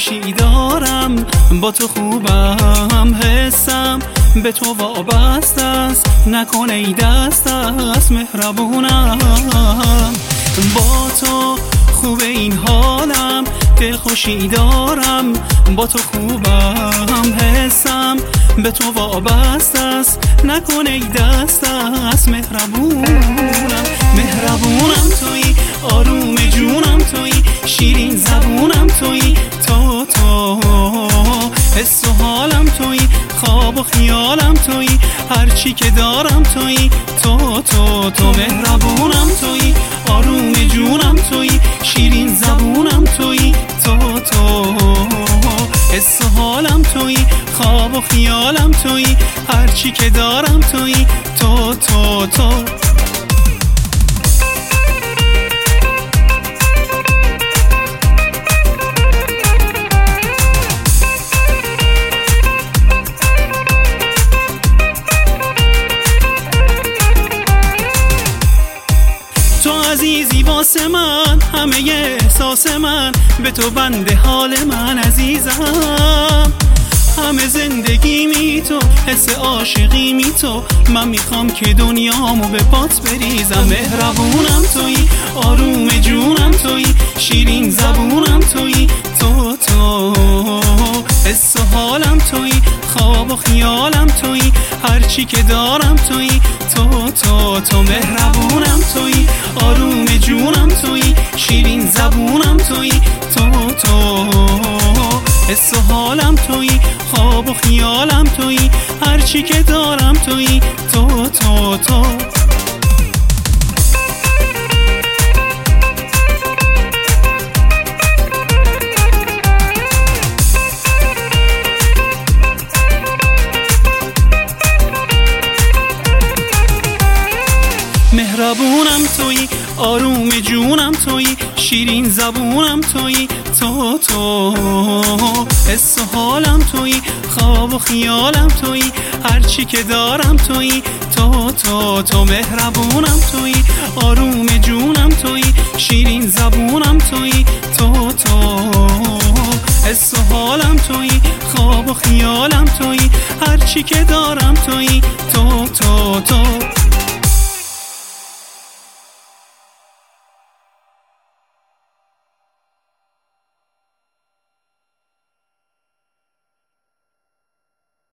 دلخوشی دارم با تو خوبم، حسم به تو وابسته است، نکن ای دست از مهربونم. با تو خوب این حالم، دلخوشی دارم با تو خوبم، حسم به تو وابسته است، نکن ای دست از مهربونم. مهربونم تویی، آروم جونم تویی، شیرین زبونم تویی، تو حس و حالم تویی، خواب و خیالم تویی، هرچی که دارم تویی، تو مهربونم تویی، آروم جونم تویی، شیرین زبونم تویی، تو حس و حالم تویی، خواب و خیالم تویی، هرچی که دارم تویی، تو عزیزی واسه من، همه احساس من به تو بنده، حال من عزیزم، همه زندگی می تو، حس عاشقی می تو، من میخوام که دنیامو به پات بریزم. مهربونم تویی، آروم جونم تویی، شیرین زبونم تویی، تو حس و حالم تویی، خواب و خیالم تویی، هرچی که دارم تویی، تو مهربونم تویی، آروم جونم تویی، شیرین زبونم تویی، تو حس و حالم تویی، خواب و خیالم تویی، هرچی که دارم تویی، تو مهربونم تویی، آروم جونم تویی، شیرین زبونم تویی، تو حس و حالم تویی، خواب و خیالم تویی، هرچی که دارم تویی، تو مهربونم تویی، آروم جونم تویی، شیرین زبونم تویی، تو حس و حالم تویی، خواب و خیالم تویی، هرچی که دارم تویی، تو